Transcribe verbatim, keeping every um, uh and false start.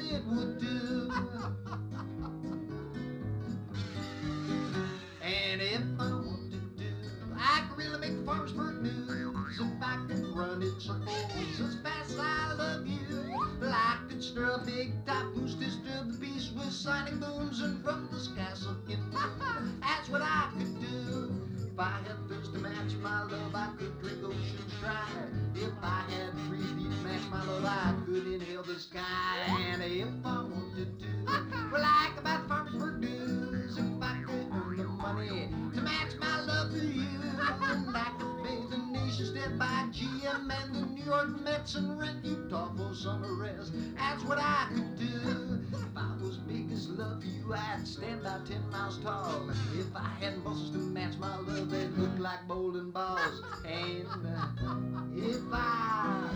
it would do. And if I wanted to, I could really make Farmersburg news if I could run it circles as fast as I love you. Well, I could stir a big top who's disturb the peace with sonic booms and from the sky sucking. That's what I could do. If I had thirst to match my love, I could drink oceans dry. If I had three feet to match my love, I could inhale the sky. And if I wanted to, well, like about Farmersburg news, if I could earn the money to match my love to you, and I could pay the nation's debt by G M and the New York Mets and rent Utah for summer rest. That's what I could do. If I was big as love for you, I'd stand about ten miles tall. If I had muscles to match my love, they'd look like bowling balls. And uh, if I